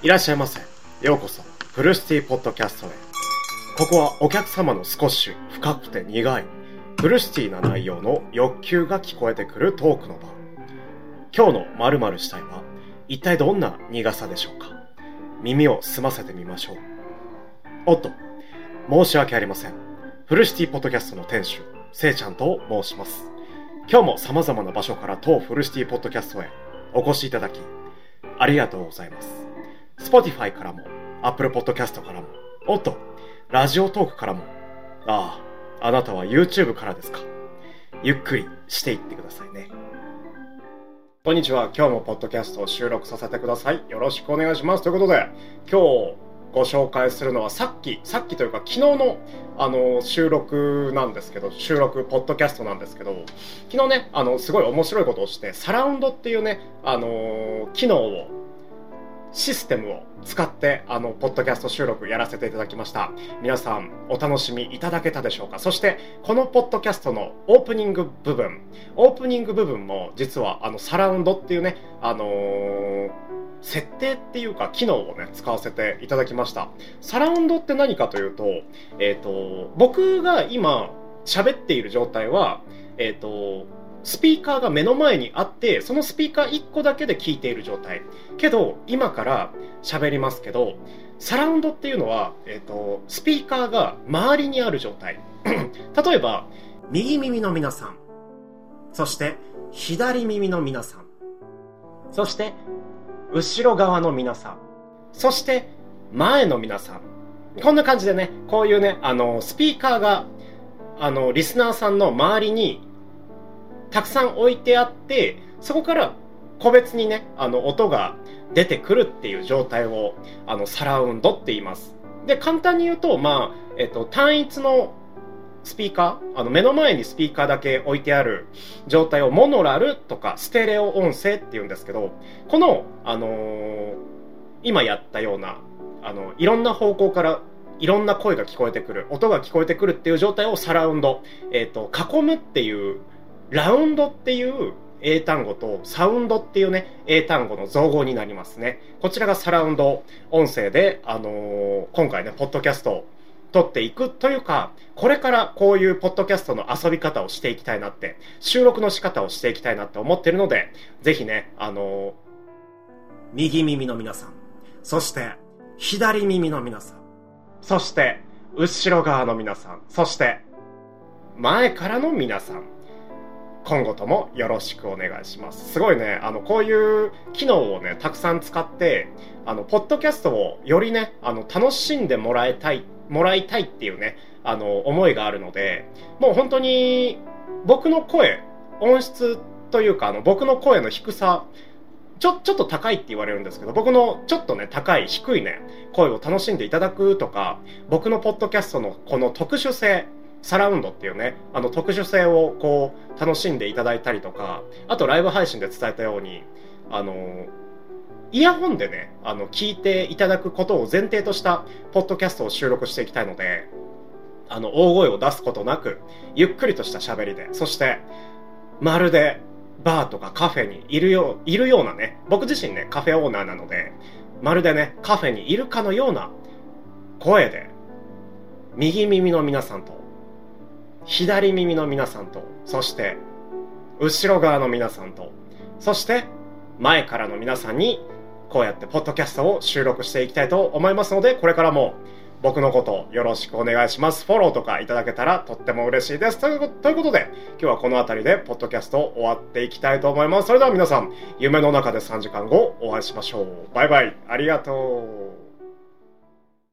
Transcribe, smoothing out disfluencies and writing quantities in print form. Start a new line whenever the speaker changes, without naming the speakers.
いらっしゃいませ。ようこそフルシティポッドキャストへ。ここはお客様の少し深くて苦いフルシティな内容の欲求が聞こえてくるトークの場。今日の〇〇したいは一体どんな苦さでしょうか。耳を澄ませてみましょう。おっと、申し訳ありません。フルシティポッドキャストの店主せいちゃんと申します。今日も様々な場所から当フルシティポッドキャストへお越しいただきありがとうございます。Spotify からも Apple Podcast からも、おっとラジオトークからも、あなたは YouTube からですか。ゆっくりしていってくださいね。こんにちは。今日もポッドキャストを収録させてください。よろしくお願いします。ということで、今日ご紹介するのはさっきというか昨日の収録なんですけど、ポッドキャストなんですけど、昨日ねすごい面白いことをして、サラウンドっていうね機能をシステムを使ってポッドキャスト収録やらせていただきました。皆さんお楽しみいただけたでしょうか。そしてこのポッドキャストのオープニング部分も実はサラウンドっていうね設定っていうか機能をね使わせていただきました。サラウンドって何かというと、僕が今喋っている状態はスピーカーが目の前にあって、そのスピーカー1個だけで聞いている状態。けど今から喋りますけど、サラウンドっていうのは、スピーカーが周りにある状態。例えば右耳の皆さん、そして左耳の皆さん、そして後ろ側の皆さん、そして前の皆さん、こんな感じでね、こういうねスピーカーがリスナーさんの周りにたくさん置いてあって、そこから個別にね音が出てくるっていう状態をサラウンドって言います。で、簡単に言うと単一のスピーカー、目の前にスピーカーだけ置いてある状態をモノラルとかステレオ音声って言うんですけど、この今やったようないろんな方向からいろんな声が聞こえてくる、音が聞こえてくるっていう状態をサラウンド、囲むっていうラウンドっていう英単語とサウンドっていうね英単語の造語になりますね。こちらがサラウンド音声で、今回ねポッドキャストを撮っていくというか、これからこういうポッドキャストの遊び方をしていきたいなって、収録の仕方をしていきたいなって思ってるので、ぜひね右耳の皆さん、そして左耳の皆さん、そして後ろ側の皆さん、そして前からの皆さん、今後ともよろしくお願いします。すごいねこういう機能をねたくさん使ってポッドキャストをよりね楽しんでもらいたいっていうね思いがあるので、もう本当に僕の声、音質というか僕の声の低さ、ちょっと高いって言われるんですけど、僕のちょっとね高い低いね声を楽しんでいただくとか、僕のポッドキャストのこの特殊性、サラウンドっていうね特殊性をこう楽しんでいただいたりとか、あとライブ配信で伝えたようにイヤホンでね聞いていただくことを前提としたポッドキャストを収録していきたいので、大声を出すことなくゆっくりとした喋りで、そしてまるでバーとかカフェにいるようなね、僕自身ねカフェオーナーなので、まるでねカフェにいるかのような声で右耳の皆さんと左耳の皆さんと、そして後ろ側の皆さんと、そして前からの皆さんにこうやってポッドキャストを収録していきたいと思いますので、これからも僕のことよろしくお願いします。フォローとかいただけたらとっても嬉しいです。ということで今日はこの辺りでポッドキャストを終わっていきたいと思います。それでは皆さん、夢の中で3時間後お会いしましょう。バイバイ。ありがとう。